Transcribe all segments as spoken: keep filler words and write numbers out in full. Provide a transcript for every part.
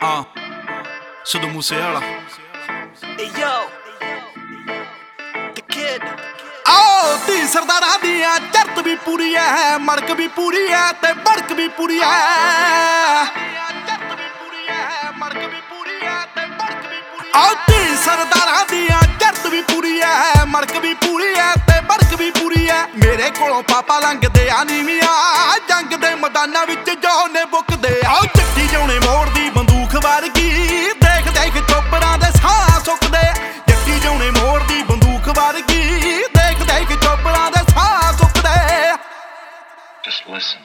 ਹਾਂ ਸਿੱਧੂ ਮੂਸੇਵਾਲਾ ਆਓ ਤੀ ਸਰਦਾਰਾਂ ਦੀਆਂ ਚਰਤ ਵੀ ਪੂਰੀ ਐ, ਮੜਕ ਵੀ ਪੂਰੀ ਐ ਤੇ ਬੜਕ ਵੀ ਪੂਰੀ ਐ। ਆਓ ਤੀ ਸਰਦਾਰਾਂ ਦੀਆਂ ਚਰਤ ਵੀ ਪੂਰੀ ਐ, ਮੜਕ ਵੀ ਪੂਰੀ ਐ ਤੇ ਬੜਕ ਵੀ ਪੂਰੀ ਐ। ਮੇਰੇ ਕੋਲੋਂ ਪਾਪਾ ਲੰਘਦੇ ਆ ਨੀਵੀਆਂ, ਜੰਗ ਦੇ ਮੈਦਾਨਾਂ ਵਿੱਚ ਜੋ ਨੇ ਬੁੱਕਦੇ। ਆਓ ਚੱਟੀ ਜਾਉਣੇ ਮੋੜ ਦੀ ਬੰਦੂਕ ਵਰਗੀ, ਦੇਖ ਦੇਖ ਚੋਪੜਾਂ ਦੇ ਸਾਹ ਸੁੱਕਦੇ। ਜੱਟੀ ਜਾਉਣੇ ਮੋੜ ਦੀ ਬੰਦੂਕ ਵਰਗੀ, ਦੇਖ ਦੇਖ ਚੋਪੜਾਂ ਦੇ ਸਾਹ ਸੁੱਕਦੇ। Just listen.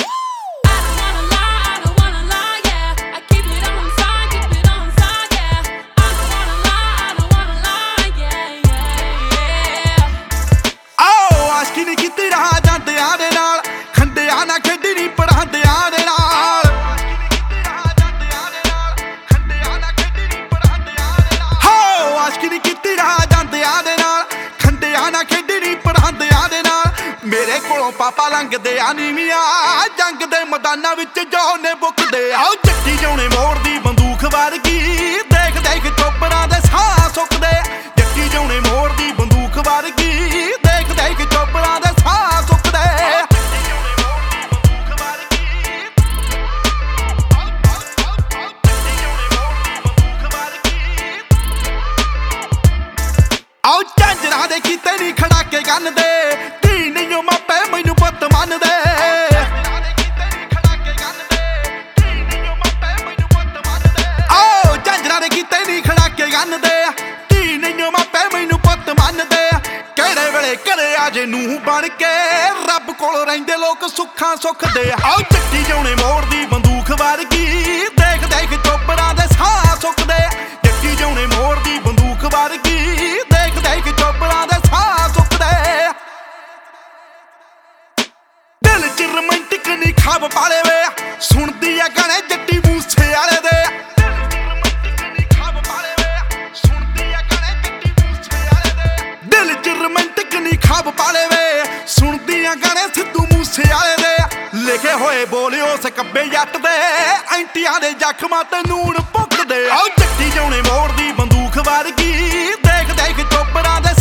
ਮੇਰੇ ਕੋਲੋਂ ਪਾਪਾ ਲੰਘਦੇ ਆ ਨੀਵੀਆਂ, ਜੰਗ ਦੇ ਮੈਦਾਨਾਂ ਵਿੱਚ ਜੋ ਨੇ ਬੁੱਕਦੇ। ਆਓ ਚੱਟੀ ਜਾਉਣੇ ਮੋੜ ਦੀ ਬੰਦੂਕ ਵਰਗੀ, ਦੇਖ ਦੇਖ ਚੋਪੜਾਂ ਦੇ ਸਾਹ ਸੁੱਕਦੇ। ਜੱਟੀ ਜਾਉਣੇ ਮੋੜ ਦੀ ਬੰਦੂਕ ਵਰਗੀ, ਦੇਖ ਦੇਖ ਚੋਪੜਾਂ ਦੇ ਸਾਹ ਸੁੱਕਦੇ। ਆਓ ਝਾਂਜਰਾਂ ਦੇ ਕੀਤੇ ਨੀ ਖੜਾਕੇ ਗੰਨ ਦੇ, ਧੀ ਨਹੀਂ ਮਾਪੇ ਮੈਨੂੰ ਪੁੱਤ ਮੰਨਦੇ। ਆਓ ਝਾਂਜਰਾਂ ਦੇ ਕੀਤੇ ਨੀ ਖੜਾਕੇ ਗੰਨ ਦੇ, ਧੀ ਨਹੀਂ ਮਾਪੇ ਮੈਨੂੰ ਪੁੱਤ ਮੰਨਦੇ। ਕਿਹੜੇ ਵੇਲੇ ਘਰੇ ਆ ਜੇ ਨੂੰਹ ਬਣ ਕੇ, ਰੱਬ ਕੋਲ ਰਹਿੰਦੇ ਲੋਕ ਸੁੱਖਾਂ ਸੁੱਖਦੇ। ਆਓ ਚੱਟੀ ਜਾਉਣੇ ਮੋੜ ਦੀ ਬੰਦੂਕ ਵਰਗੀ, ਦੇਖ ਦੇਖ ਚੋਪੜਾਂ ਦੇ ਸਾਹ ਸੁੱਕਦੇ। ਜੱਟੀ ਜਾਉਣੇ ਮੋੜ ਦੀ ਬੰਦੂਕ ਵਰਗੀ, ਦੇਖ ਦੇਖ ਚੋਪੜਾਂ ਦੇ ਸਾਹ ਸੁੱਕਦੇ। ਦਿਲ ਚ ਰੋਮਾਂਟਿਕ ਨੀ ਖਾਬ ਪਾਲੇ ਵੇ, ਸੁਣਦੀ ਆ ਗਾਣੇ ਜੱਟੀ ਮੂਸੇਵਾਲੇ ਦੇ। ਦਿਲ ਚ ਰੋਮਾਂਟਿਕ ਨੀ ਖਾਬ ਪਾਲੇ ਵੇ, ਸੁਣਦੀ ਆ ਗਾਣੇ ਸਿੱਧੂ ਮੂਸੇਵਾਲੇ ਦੇ। ਲਿਖੇ ਹੋਏ ਬੋਲੇ ਉਸ ਕੱਬੇ ਜੱਟ ਦੇ, ਐਂਟੀਆਂ ਦੇ ਜ਼ਖਮਾਂ ਤੇ ਨੂਣ ਭੁੱਕਦੇ। ਆਓ ਚੱਟੀ ਜਾਉਣੇ ਮੋੜ ਦੀ ਬੰਦੂਕ ਵਰਗੀ, ਦੇਖ ਦੇਖ ਚੋਪੜਾਂ ਦੇ